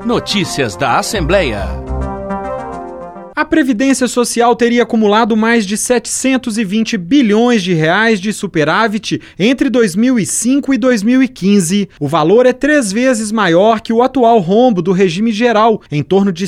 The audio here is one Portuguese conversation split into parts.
Notícias da Assembleia. A Previdência Social teria acumulado mais de 720 bilhões de reais de superávit entre 2005 e 2015. O valor é 3 vezes maior que o atual rombo do regime geral, em torno de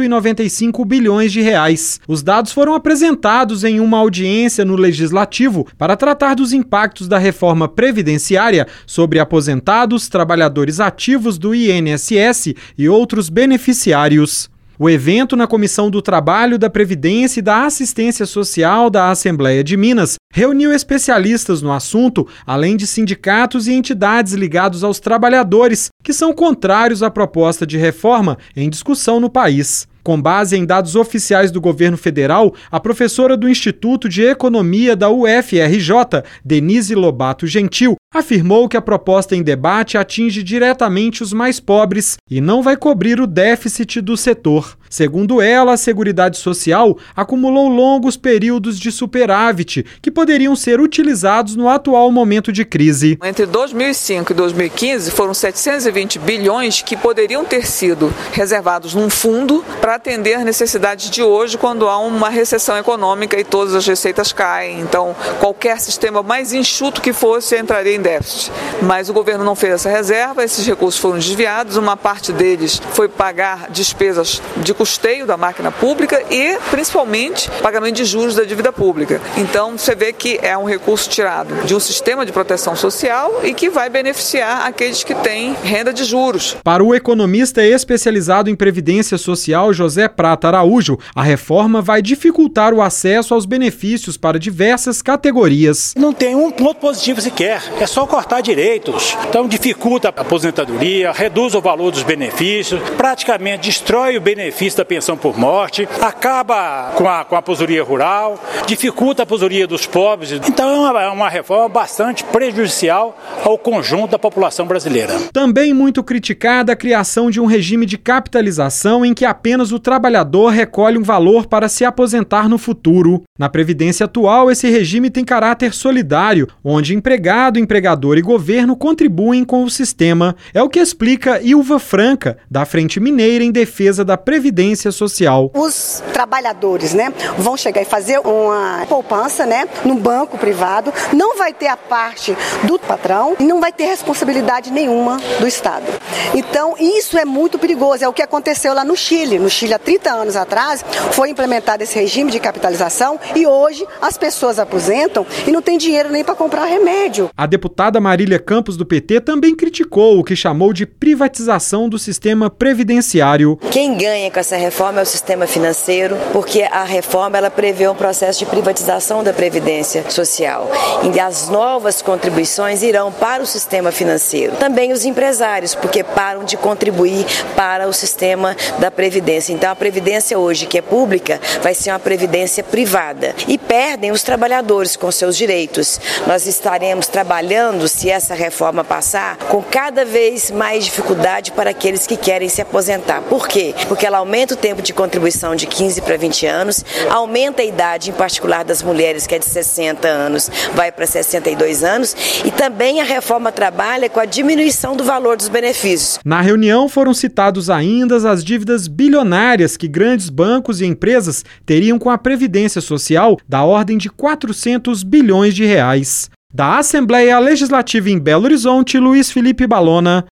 195 bilhões de reais. Os dados foram apresentados em uma audiência no Legislativo para tratar dos impactos da reforma previdenciária sobre aposentados, trabalhadores ativos do INSS e outros beneficiários. O evento na Comissão do Trabalho, da Previdência e da Assistência Social da Assembleia de Minas reuniu especialistas no assunto, além de sindicatos e entidades ligados aos trabalhadores, que são contrários à proposta de reforma em discussão no país. Com base em dados oficiais do governo federal, a professora do Instituto de Economia da UFRJ, Denise Lobato Gentil, afirmou que a proposta em debate atinge diretamente os mais pobres e não vai cobrir o déficit do setor. Segundo ela, a Seguridade Social acumulou longos períodos de superávit que poderiam ser utilizados no atual momento de crise. Entre 2005 e 2015, foram 720 bilhões que poderiam ter sido reservados num fundo para atender as necessidades de hoje, quando há uma recessão econômica e todas as receitas caem. Então, qualquer sistema mais enxuto que fosse entraria em déficit. Mas o governo não fez essa reserva, esses recursos foram desviados, uma parte deles foi pagar despesas de custeio da máquina pública e, principalmente, pagamento de juros da dívida pública. Então, você vê que é um recurso tirado de um sistema de proteção social e que vai beneficiar aqueles que têm renda de juros. Para o economista especializado em previdência social, José Prata Araújo, a reforma vai dificultar o acesso aos benefícios para diversas categorias. Não tem um ponto positivo sequer, é só cortar direitos. Então dificulta a aposentadoria, reduz o valor dos benefícios, praticamente destrói o benefício da pensão por morte, acaba com a aposentadoria rural, dificulta a aposentadoria dos pobres. Então é uma reforma bastante prejudicial ao conjunto da população brasileira. Também muito criticada a criação de um regime de capitalização em que apenas o trabalhador recolhe um valor para se aposentar no futuro. Na Previdência atual, esse regime tem caráter solidário, onde empregado, empregador e governo contribuem com o sistema. É o que explica Ilva Franca, da Frente Mineira em Defesa da Previdência Social. Os trabalhadores, vão chegar e fazer uma poupança, num banco privado, não vai ter a parte do patrão e não vai ter responsabilidade nenhuma do Estado. Então, isso é muito perigoso. É o que aconteceu lá no Chile. No Chile, há 30 anos atrás, foi implementado esse regime de capitalização e hoje as pessoas aposentam e não tem dinheiro nem para comprar remédio. A deputada Marília Campos, do PT, também criticou o que chamou de privatização do sistema previdenciário. Quem ganha com essa reforma é o sistema financeiro, porque a reforma ela prevê um processo de privatização da Previdência Social. E as novas contribuições irão para o sistema financeiro. Também os empresários, porque param de contribuir para o sistema da Previdência. Então a Previdência hoje, que é pública, vai ser uma Previdência privada. E perdem os trabalhadores com seus direitos. Nós estaremos trabalhando, se essa reforma passar, com cada vez mais dificuldade para aqueles que querem se aposentar. Por quê? Porque ela aumenta o tempo de contribuição de 15 para 20 anos, aumenta a idade, em particular das mulheres, que é de 60 anos, vai para 62 anos, e também a reforma trabalha com a diminuição do valor dos benefícios. Na reunião foram citados ainda as dívidas bilionárias que grandes bancos e empresas teriam com a Previdência Social, da ordem de 400 bilhões de reais. Da Assembleia Legislativa em Belo Horizonte, Luiz Felipe Balona.